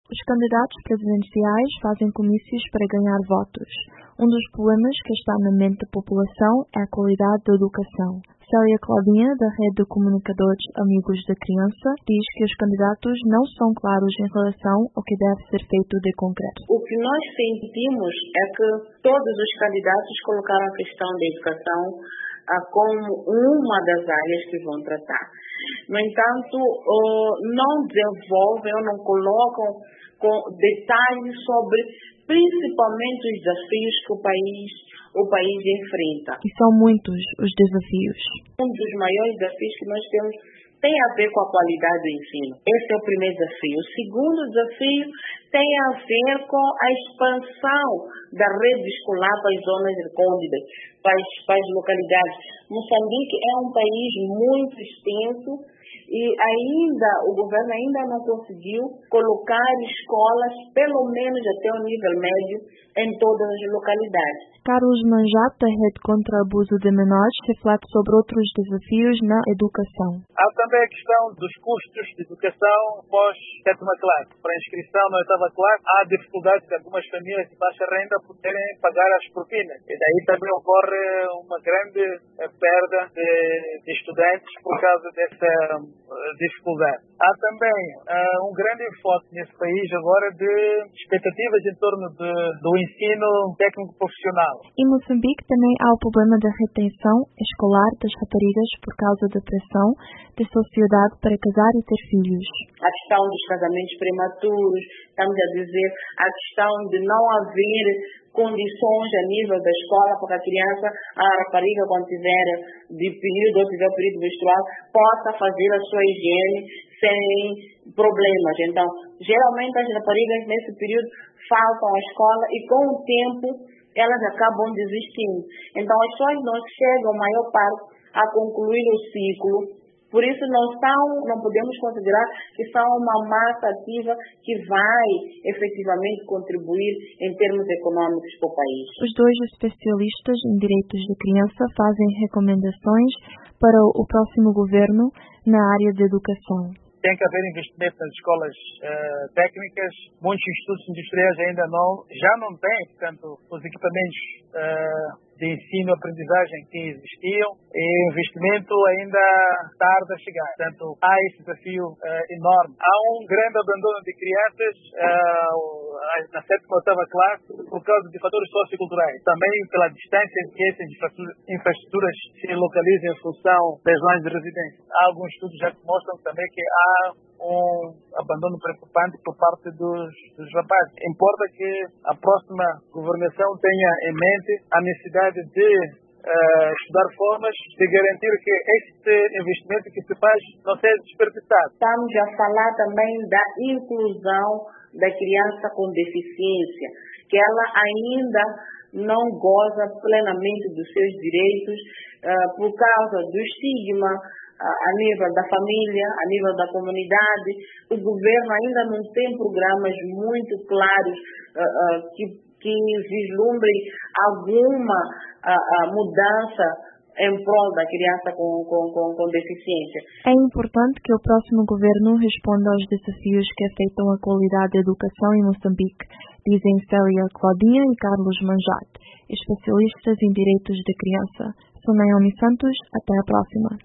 Os candidatos presidenciais fazem comícios para ganhar votos. Um dos problemas que está na mente da população é a qualidade da educação. Célia Claudinha, da Rede de Comunicadores Amigos da Criança, diz que os candidatos não são claros em relação ao que deve ser feito de concreto. O que nós sentimos é que todos os candidatos colocaram a questão da educação como uma das áreas que vão tratar. No entanto, não desenvolvem ou não colocam com detalhes sobre principalmente os desafios que o país enfrenta. E são muitos os desafios. Um dos maiores desafios que nós temos tem a ver com a qualidade do ensino. Esse é o primeiro desafio. O segundo desafio tem a ver com a expansão da rede escolar para as zonas recônditas, para as localidades. Moçambique é um país muito extenso e o governo ainda não conseguiu colocar escolas, pelo menos até o nível médio, em todas as localidades. Carlos Manjat, da Rede contra o Abuso de Menores, reflete sobre outros desafios na educação. Há também a questão dos custos de educação pós-sétima classe. Para a inscrição na oitava classe, há dificuldades de algumas famílias de baixa renda poderem pagar as propinas. E daí também ocorre uma grande perda de estudantes por causa dessa dificuldade. Há também um grande enfoque nesse país agora de expectativas em torno do ensino técnico profissional. Em Moçambique também há o problema da retenção escolar das raparigas por causa da pressão da sociedade para casar e ter filhos. A questão dos casamentos prematuros, estamos a dizer, a questão de não haver condições a nível da escola para que a rapariga, quando tiver de período ou tiver período menstrual, possa fazer a sua higiene sem problemas. Então, geralmente as raparigas nesse período faltam à escola e com o tempo elas acabam desistindo. Então, as pessoas não chegam, a maior parte, a concluir o ciclo. Por isso, não podemos considerar que são uma massa ativa que vai efetivamente contribuir em termos econômicos para o país. Os dois especialistas em direitos da criança fazem recomendações para o próximo governo na área da educação. Tem que haver investimento nas escolas técnicas. Muitos institutos industriais já não têm, portanto, os equipamentos de ensino e aprendizagem que existiam, e o investimento ainda tarda a chegar. Portanto, há esse desafio enorme. Há um grande abandono de crianças na sétima e oitava classe por causa de fatores socioculturais. Também pela distância em que essas infraestruturas se localizam em função das zonas de residência. Há alguns estudos já que mostram também que há um abandono preocupante por parte dos rapazes. Importa que a próxima governação tenha em mente a necessidade de estudar formas de garantir que este investimento que se faz não seja desperdiçado. Estamos a falar também da inclusão da criança com deficiência, que ela ainda não goza plenamente dos seus direitos por causa do estigma a nível da família, a nível da comunidade. O governo ainda não tem programas muito claros que vislumbrem alguma mudança em prol da criança com deficiência. É importante que o próximo governo responda aos desafios que afetam a qualidade da educação em Moçambique, dizem Célia Claudinha e Carlos Manjat, especialistas em direitos da criança. Sou Naomi Santos, até a próxima.